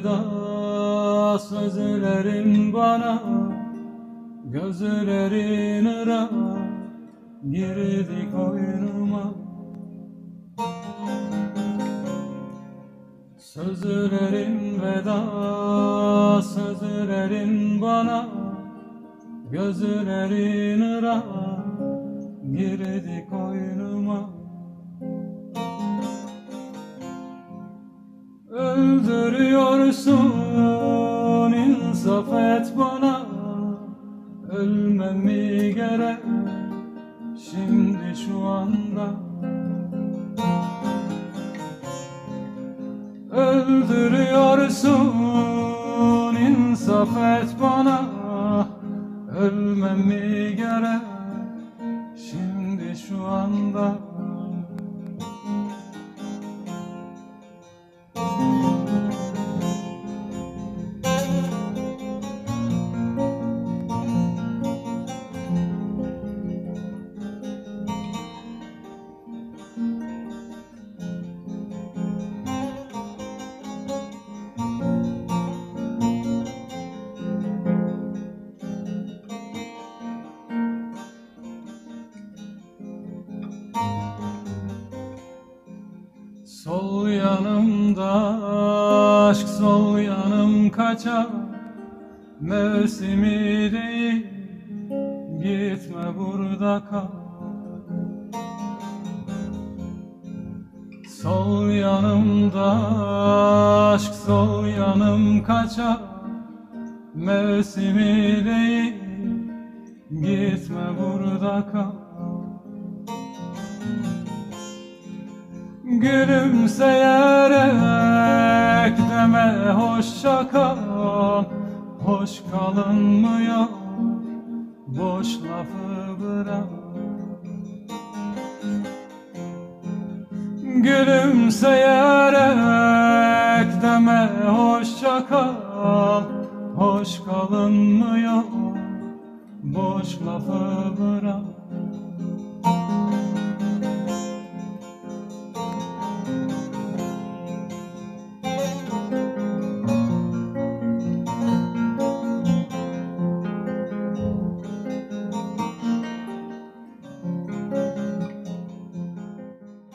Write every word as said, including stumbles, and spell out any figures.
veda sözlerin bana, gözlerin ırak girdi koynuma. Sözlerin veda sözlerin bana, gözlerin ırak girdi koynuma. Öldürüyorsun, insaf et bana, ölmem mi gerek şimdi şu anda? Öldürüyorsun, insaf et bana, ölmem mi gerek şimdi şu anda? Sol yanımda aşk, sol yanım kaçar, mevsimi değil, gitme burada kal. Sol yanımda aşk, sol yanım kaçar, mevsimi değil, gitme burada kal. Gülümseyerek deme hoşça kal, hoş kalınmıyor, boş lafı bırak. Gülümseyerek deme hoşça kal, hoş kalınmıyor, boş lafı bırak.